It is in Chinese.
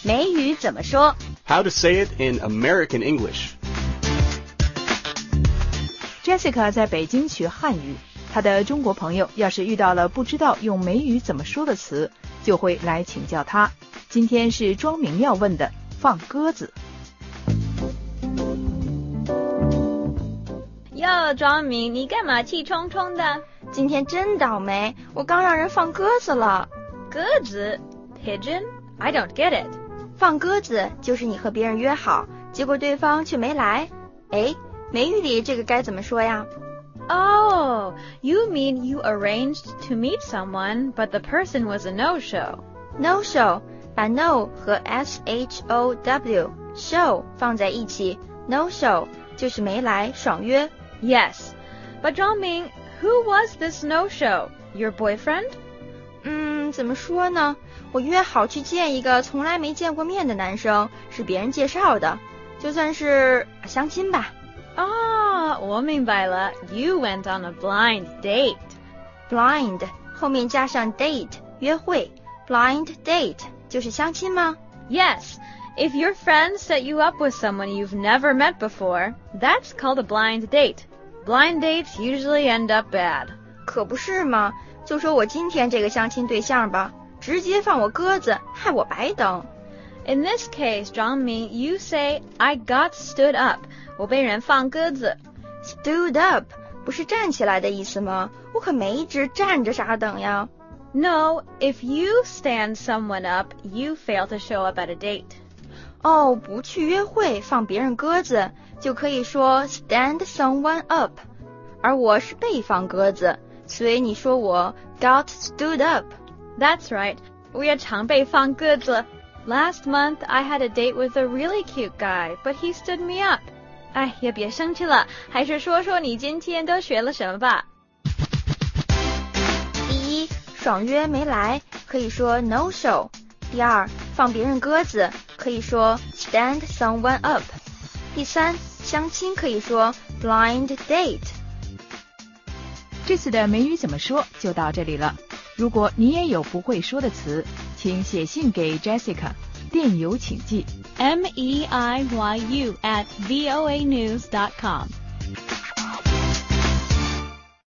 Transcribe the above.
美语怎么说 How to say it in American English. Jessica 在北京学汉语，她的中国朋友要是遇到了不知道用美语怎么说的词，就会来请教她。今天是庄明要问的放鸽子。 哟，庄明，你干嘛气冲冲的？ 今天真倒霉，我刚让人放鸽子了。 鸽子 ？Pigeon? I don't get it. 放鸽子就是你和别人约好，结果对方却没来。哎，美语里这个该怎么说呀？ Oh, you mean you arranged to meet someone, but the person was a no-show. No show， 把 no 和 show show 放在一起 ，no show 就是没来，爽约。 Yes, but 庄明 who was this no-show? Your boyfriend? 怎么说呢？我约好去见一个从来没见过面的男生，是别人介绍的，就算是相亲吧。 啊，我明白了 ，You went on a blind date. Blind 后面加上 date 约会 ，blind date 就是相亲吗？ Yes, if your friend set you up with someone you've never met before, that's called a blind date. Blind dates usually end up bad. 可不是嘛，就说我今天这个相亲对象吧，直接放我鸽子，害我白等。 In this case, 庄明 you say, I got stood up. 我被人放鸽子。 Stood up 不是站起来的意思吗？我可没一直站着傻等呀。 No, if you stand someone up, you fail to show up at a date. 哦，不去约会放别人鸽子，就可以说 stand someone up。而我是被放鸽子，所以你说我 got stood up。 That's right. 我也常被放鸽子。Last month, I had a date with a really cute guy, but he stood me up. 哎，也别生气了，还是说说你今天都学了什么吧。 第一，爽约没来，可以说 no show。第二，放别人鸽子，可以说 stand someone up。第三，相亲可以说 blind date。 这次的美语怎么说就到这里了。如果你也有不会说的词，请写信给 Jessica， 电邮请寄 MEIYU@voanews.com